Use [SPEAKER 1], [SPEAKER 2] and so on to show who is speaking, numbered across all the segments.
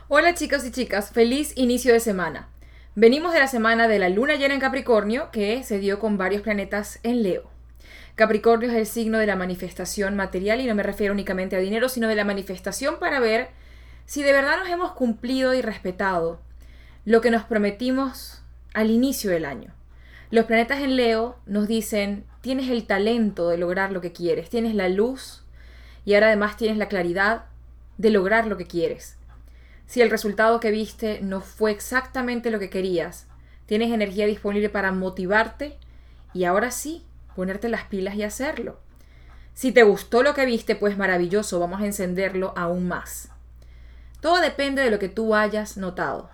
[SPEAKER 1] Hola chicos y chicas, feliz inicio de semana. Venimos de la semana de la luna llena en Capricornio que se dio con varios planetas en Leo. Capricornio es el signo de la manifestación material y no me refiero únicamente a dinero, sino de la manifestación para ver si de verdad nos hemos cumplido y respetado lo que nos prometimos al inicio del año. Los planetas en Leo nos dicen, tienes el talento de lograr lo que quieres, tienes la luz y ahora además tienes la claridad de lograr lo que quieres. Si el resultado que viste no fue exactamente lo que querías, tienes energía disponible para motivarte y ahora sí, ponerte las pilas y hacerlo. Si te gustó lo que viste, pues maravilloso, vamos a encenderlo aún más. Todo depende de lo que tú hayas notado,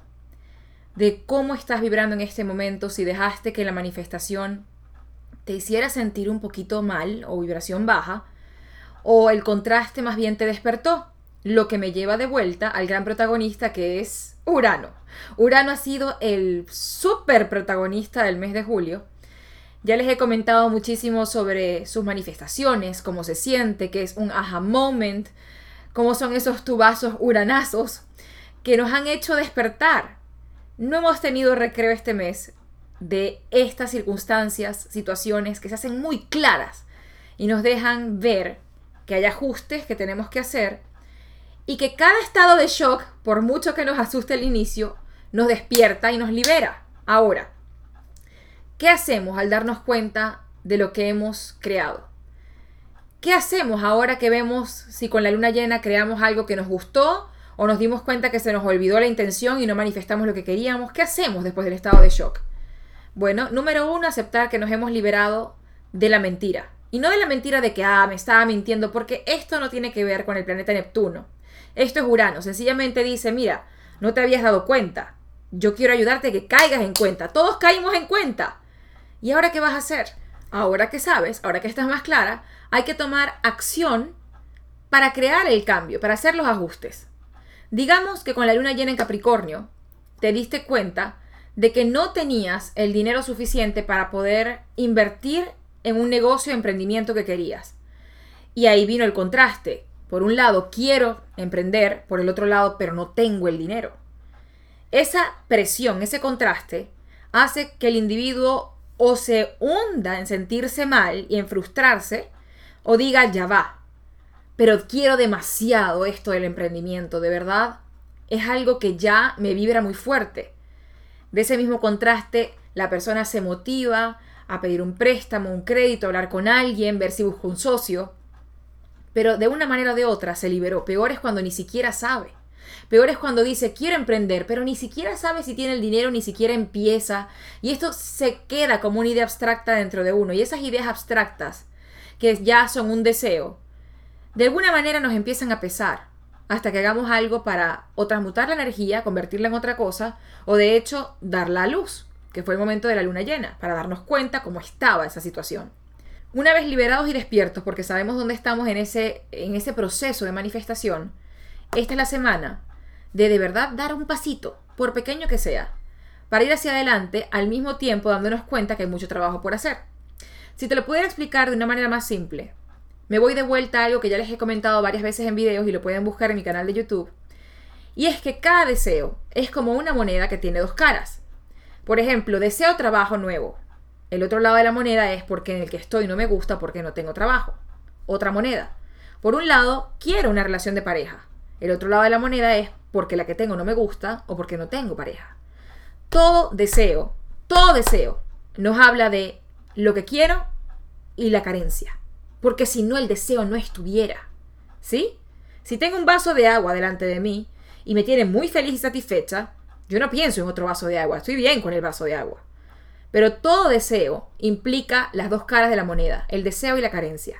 [SPEAKER 1] de cómo estás vibrando en este momento, si dejaste que la manifestación te hiciera sentir un poquito mal o vibración baja, o el contraste más bien te despertó. Lo que me lleva de vuelta al gran protagonista que es Urano. Urano ha sido el súper protagonista del mes de julio. Ya les he comentado muchísimo sobre sus manifestaciones, cómo se siente, que es un aha moment, cómo son esos tubazos uranazos que nos han hecho despertar. No hemos tenido recreo este mes de estas circunstancias, situaciones que se hacen muy claras y nos dejan ver que hay ajustes que tenemos que hacer y que cada estado de shock, por mucho que nos asuste al inicio, nos despierta y nos libera. Ahora, ¿qué hacemos al darnos cuenta de lo que hemos creado? ¿Qué hacemos ahora que vemos si con la luna llena creamos algo que nos gustó o nos dimos cuenta que se nos olvidó la intención y no manifestamos lo que queríamos? ¿Qué hacemos después del estado de shock? Bueno, número 1, aceptar que nos hemos liberado de la mentira. Y no de la mentira de que, me estaba mintiendo, porque esto no tiene que ver con el planeta Neptuno. Esto es Urano. Sencillamente dice, mira, no te habías dado cuenta. Yo quiero ayudarte a que caigas en cuenta. Todos caímos en cuenta. ¿Y ahora qué vas a hacer? Ahora que sabes, ahora que estás más clara, hay que tomar acción para crear el cambio, para hacer los ajustes. Digamos que con la luna llena en Capricornio, te diste cuenta de que no tenías el dinero suficiente para poder invertir en un negocio o emprendimiento que querías. Y ahí vino el contraste. Por un lado, quiero emprender, por el otro lado, pero no tengo el dinero. Esa presión, ese contraste, hace que el individuo o se hunda en sentirse mal y en frustrarse, o diga, ya va, pero quiero demasiado esto del emprendimiento, de verdad, es algo que ya me vibra muy fuerte. De ese mismo contraste, la persona se motiva a pedir un préstamo, un crédito, hablar con alguien, ver si busca un socio. Pero de una manera o de otra se liberó. Peor es cuando ni siquiera sabe. Peor es cuando dice, quiero emprender, pero ni siquiera sabe si tiene el dinero, ni siquiera empieza. Y esto se queda como una idea abstracta dentro de uno. Y esas ideas abstractas, que ya son un deseo, de alguna manera nos empiezan a pesar. Hasta que hagamos algo para o transmutar la energía, convertirla en otra cosa, o de hecho, darla a luz, que fue el momento de la luna llena, para darnos cuenta cómo estaba esa situación. Una vez liberados y despiertos, porque sabemos dónde estamos en ese proceso de manifestación, esta es la semana de verdad dar un pasito, por pequeño que sea, para ir hacia adelante, al mismo tiempo dándonos cuenta que hay mucho trabajo por hacer. Si te lo pudiera explicar de una manera más simple, me voy de vuelta a algo que ya les he comentado varias veces en videos y lo pueden buscar en mi canal de YouTube, y es que cada deseo es como una moneda que tiene dos caras. Por ejemplo, deseo trabajo nuevo. El otro lado de la moneda es porque en el que estoy no me gusta porque no tengo trabajo. Otra moneda. Por un lado, quiero una relación de pareja. El otro lado de la moneda es porque la que tengo no me gusta o porque no tengo pareja. Todo deseo nos habla de lo que quiero y la carencia. Porque si no, el deseo no estuviera. ¿Sí? Si tengo un vaso de agua delante de mí y me tiene muy feliz y satisfecha, yo no pienso en otro vaso de agua. Estoy bien con el vaso de agua. Pero todo deseo implica las dos caras de la moneda, el deseo y la carencia.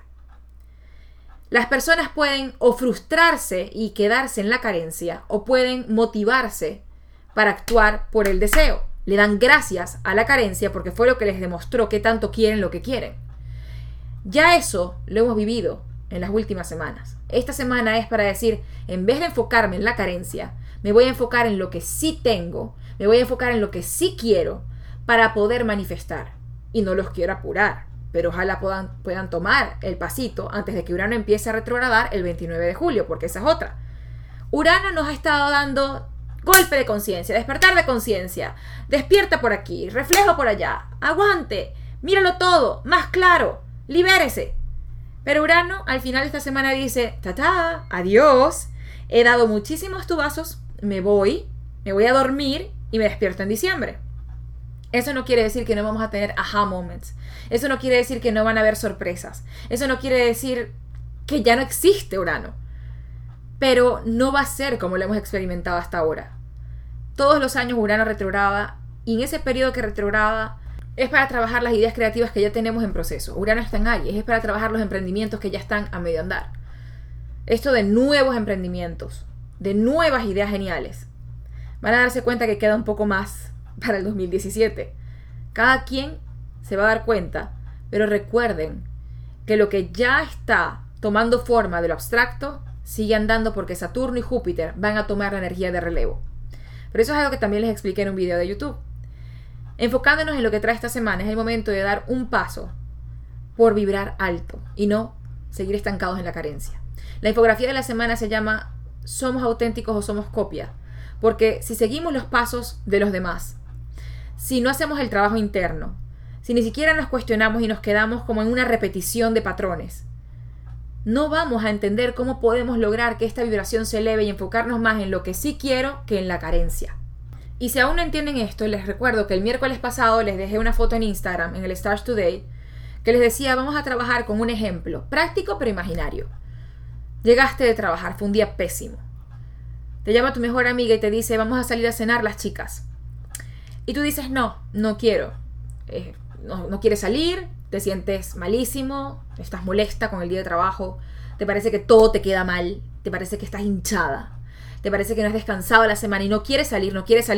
[SPEAKER 1] Las personas pueden o frustrarse y quedarse en la carencia o pueden motivarse para actuar por el deseo. Le dan gracias a la carencia porque fue lo que les demostró que tanto quieren lo que quieren. Ya eso lo hemos vivido en las últimas semanas. Esta semana es para decir, en vez de enfocarme en la carencia, me voy a enfocar en lo que sí tengo, me voy a enfocar en lo que sí quiero, para poder manifestar. Y no los quiero apurar, pero ojalá puedan tomar el pasito antes de que Urano empiece a retrogradar el 29 de julio, porque esa es otra. Urano nos ha estado dando golpe de conciencia, despertar de conciencia, despierta por aquí, reflejo por allá, aguante, míralo todo, más claro, libérese. Pero Urano al final de esta semana dice, adiós, he dado muchísimos tubazos, me voy a dormir y me despierto en diciembre. Eso no quiere decir que no vamos a tener aha moments. Eso no quiere decir que no van a haber sorpresas. Eso no quiere decir que ya no existe Urano. Pero no va a ser como lo hemos experimentado hasta ahora. Todos los años Urano retrograda, y en ese periodo que retrograda es para trabajar las ideas creativas que ya tenemos en proceso. Urano está en Aries, es para trabajar los emprendimientos que ya están a medio andar. Esto de nuevos emprendimientos, de nuevas ideas geniales. Van a darse cuenta que queda un poco más para el 2017. Cada quien se va a dar cuenta, pero recuerden que lo que ya está tomando forma de lo abstracto sigue andando porque Saturno y Júpiter van a tomar la energía de relevo. Pero eso es algo que también les expliqué en un video de YouTube. Enfocándonos en lo que trae esta semana, es el momento de dar un paso por vibrar alto y no seguir estancados en la carencia. La infografía de la semana se llama ¿Somos auténticos o somos copia? Porque si seguimos los pasos de los demás, si no hacemos el trabajo interno, si ni siquiera nos cuestionamos y nos quedamos como en una repetición de patrones, no vamos a entender cómo podemos lograr que esta vibración se eleve y enfocarnos más en lo que sí quiero que en la carencia. Y si aún no entienden esto, les recuerdo que el miércoles pasado les dejé una foto en Instagram, en el Stars Today, que les decía, vamos a trabajar con un ejemplo, práctico pero imaginario. Llegaste de trabajar, fue un día pésimo. Te llama tu mejor amiga y te dice, vamos a salir a cenar las chicas. Y tú dices, no quiero. No quieres salir, te sientes malísimo, estás molesta con el día de trabajo, te parece que todo te queda mal, te parece que estás hinchada, te parece que no has descansado la semana y no quieres salir.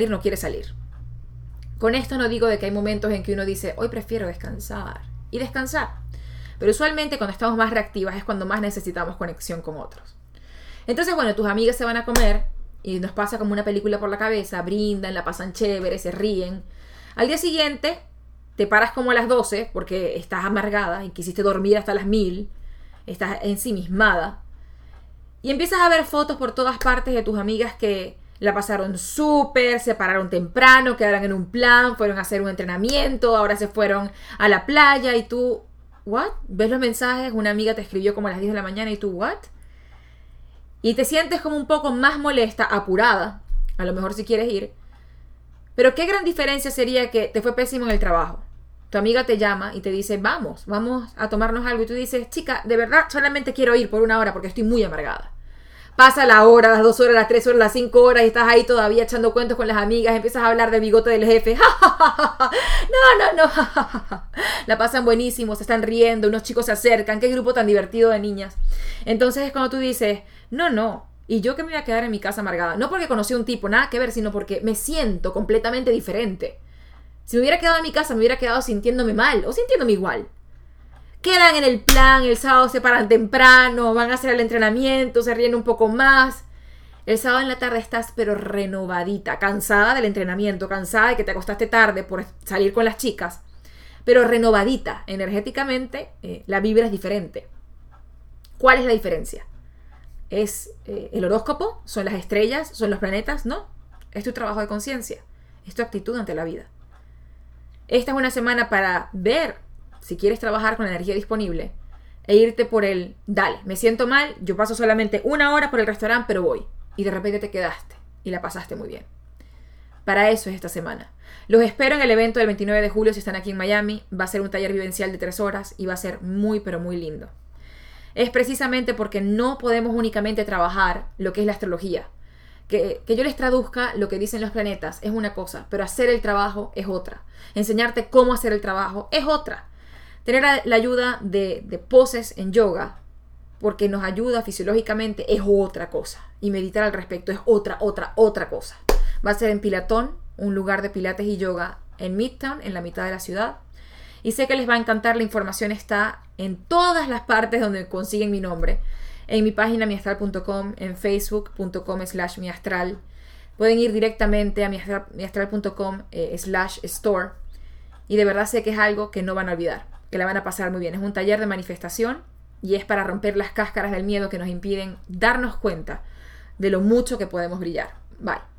[SPEAKER 1] Con esto no digo de que hay momentos en que uno dice, hoy prefiero descansar. Y descansar. Pero usualmente cuando estamos más reactivas es cuando más necesitamos conexión con otros. Entonces, bueno, tus amigas se van a comer y nos pasa como una película por la cabeza, brindan, la pasan chévere, se ríen. Al día siguiente te paras como a las 12 porque estás amargada y quisiste dormir hasta las 1000, estás ensimismada. Y empiezas a ver fotos por todas partes de tus amigas que la pasaron súper, se pararon temprano, quedaron en un plan, fueron a hacer un entrenamiento, ahora se fueron a la playa y tú, ¿what? ¿Ves los mensajes? Una amiga te escribió como a las 10 de la mañana y tú, ¿what? Y te sientes como un poco más molesta, apurada, a lo mejor si quieres ir. Pero qué gran diferencia sería que te fue pésimo en el trabajo. Tu amiga te llama y te dice, vamos a tomarnos algo. Y tú dices, chica, de verdad solamente quiero ir por 1 hora porque estoy muy amargada. Pasa la hora, las 2 horas, las 3 horas, las 5 horas y estás ahí todavía echando cuentos con las amigas. Empiezas a hablar del bigote del jefe. No. La pasan buenísimo, se están riendo, unos chicos se acercan. Qué grupo tan divertido de niñas. Entonces es cuando tú dices, no. Y yo que me voy a quedar en mi casa amargada. No porque conocí a un tipo, nada que ver, sino porque me siento completamente diferente. Si me hubiera quedado en mi casa, me hubiera quedado sintiéndome mal o sintiéndome igual. Quedan en el plan, el sábado se paran temprano, van a hacer el entrenamiento, se ríen un poco más. El sábado en la tarde estás pero renovadita, cansada del entrenamiento, cansada de que te acostaste tarde por salir con las chicas, pero renovadita, energéticamente, la vibra es diferente. ¿Cuál es la diferencia? ¿Es el horóscopo? ¿Son las estrellas? ¿Son los planetas? No, es tu trabajo de conciencia, es tu actitud ante la vida. Esta es una semana para ver si quieres trabajar con la energía disponible e irte por el, dale, me siento mal, yo paso solamente 1 hora por el restaurante, pero voy. Y de repente te quedaste y la pasaste muy bien. Para eso es esta semana. Los espero en el evento del 29 de julio si están aquí en Miami. Va a ser un taller vivencial de 3 horas y va a ser muy, pero muy lindo. Es precisamente porque no podemos únicamente trabajar lo que es la astrología. Que yo les traduzca lo que dicen los planetas es una cosa, pero hacer el trabajo es otra. Enseñarte cómo hacer el trabajo es otra. Tener la ayuda de poses en yoga, porque nos ayuda fisiológicamente, es otra cosa. Y meditar al respecto es otra cosa. Va a ser en Pilatón, un lugar de pilates y yoga en Midtown, en la mitad de la ciudad. Y sé que les va a encantar, la información está en todas las partes donde consiguen mi nombre. En mi página miastral.com, en facebook.com/miastral. Pueden ir directamente a miastral.com/store. Y de verdad sé que es algo que no van a olvidar, que la van a pasar muy bien. Es un taller de manifestación y es para romper las cáscaras del miedo que nos impiden darnos cuenta de lo mucho que podemos brillar. Bye.